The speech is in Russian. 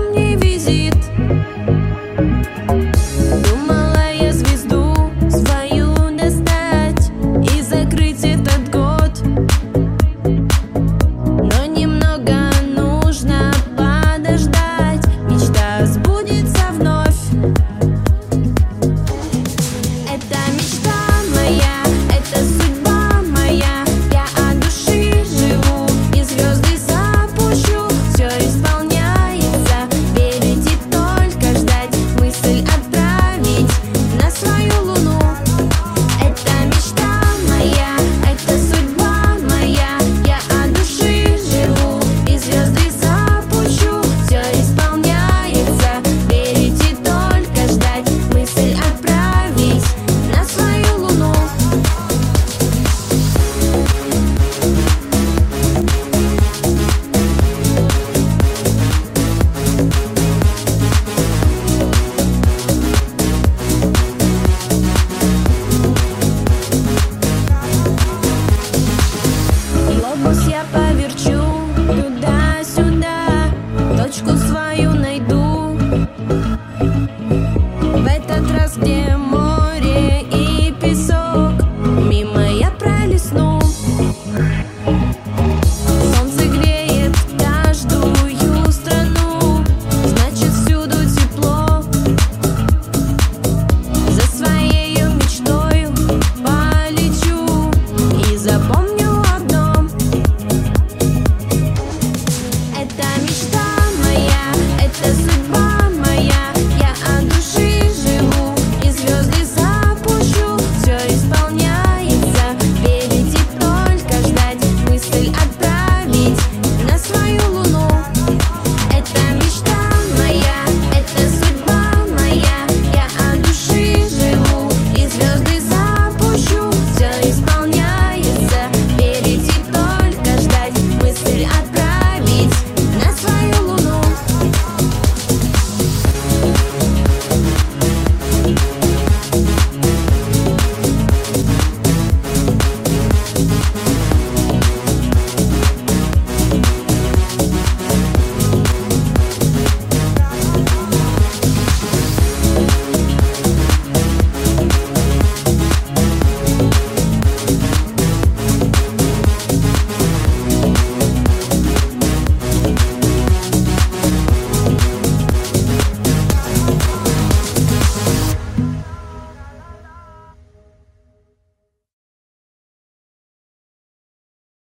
мне визит. Думала я звезду свою достать и закрыть этот год, но немного нужно подождать. Мечта сбудется вновь. Это мечта моя, это судьба моя. Я от души живу и звезды запущу. Все исполняется, верить и только ждать. Мысль отправить на свою луну. Это мечта моя, это судьба моя. Я от души живу и звезды запущу. Все исполняется, верить и только ждать. Мысль отправить на свою луну. Глобус я поверчу туда-сюда, точку свою найду.